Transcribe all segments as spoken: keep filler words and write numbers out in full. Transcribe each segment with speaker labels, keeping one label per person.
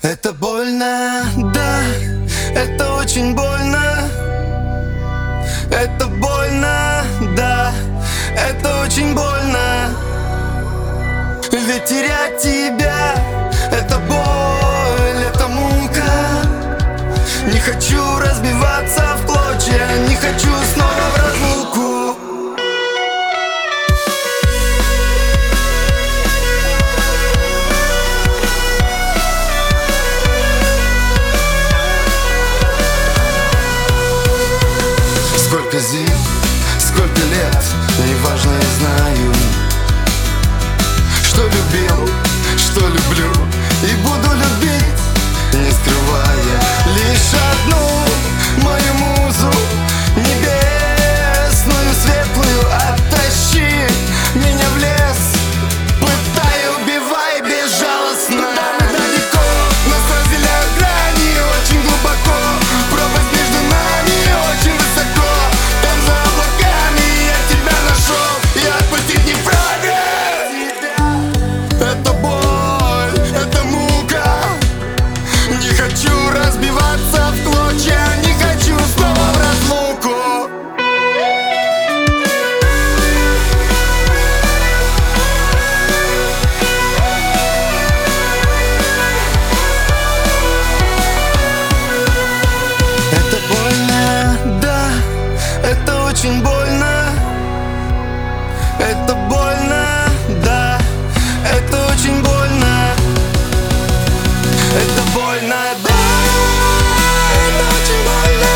Speaker 1: Это больно, да, это очень больно. Это больно, да, это очень больно. Ведь терять тебя — это боль, это мука. Не хочу разбиваться в клочья, не хочу снова в разлуку. Сколько зим, сколько лет, неважно, я знаю, что любил, что люблю и буду любить, не скрывая лишь одну мою музу небесную, светлую. Оттащи меня в лес, пытай, убивай безжалостно. Мы далеко, нас разделяют грани очень глубоко. Пропасть между нами очень высоко. Там за облаками я тебя нашел, и отпустить не вправе. Это боль, это мука. Не хочу разбиваться в клочья, не хочу снова в разлуку. Это больно, да, это очень больно. Это больно, да, это очень больно. Это больно, да, это очень больно.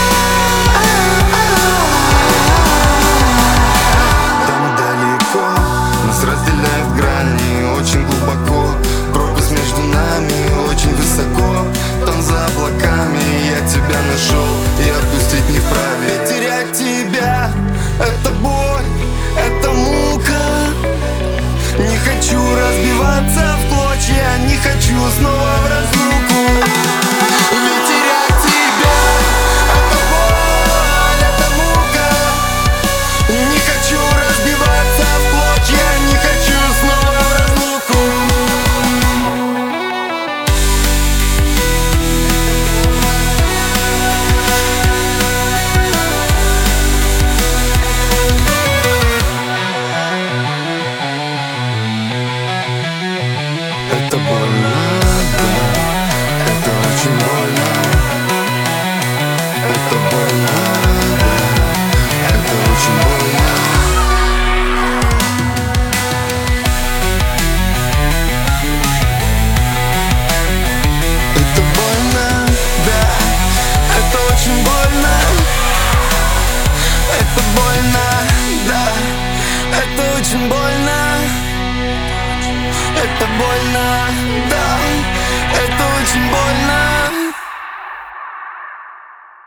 Speaker 1: Там далеко, нас разделяют грани очень глубоко. Пропасть между нами очень высоко. Там за облаками я тебя нашел, и отпустить не вправе. Терять тебя — это боль, это мука. Не хочу разбиваться в клочья, не хочу снова в разлуку. Ведь терять тебя — это боль, это мука. Не хочу разбиваться в клочья, не хочу снова в разлуку. Это больно, да, это очень больно. Это больно, да, это очень больно. Это больно, да, это очень больно. Это больно, да, это очень больно. Это больно,